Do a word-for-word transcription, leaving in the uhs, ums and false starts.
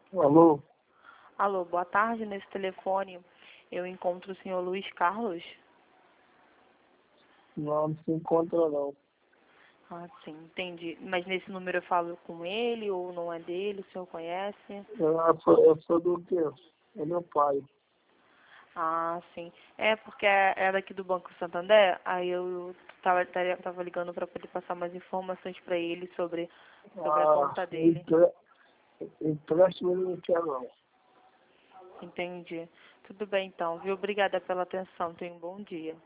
Alô? Alô, boa tarde. Nesse telefone eu encontro o senhor Luiz Carlos. Não, não se encontra não. Ah, sim, entendi. Mas nesse número eu falo com ele ou não é dele? O senhor conhece? Eu sou, eu sou do quê? É meu pai. Ah, sim. É porque é daqui do Banco Santander, aí eu tava, tava ligando para poder passar mais informações para ele sobre, sobre a Ah, conta dele. empre- empréstimo ele não quer não. Entendi. Tudo bem então, viu? Obrigada pela atenção. Tenha um bom dia.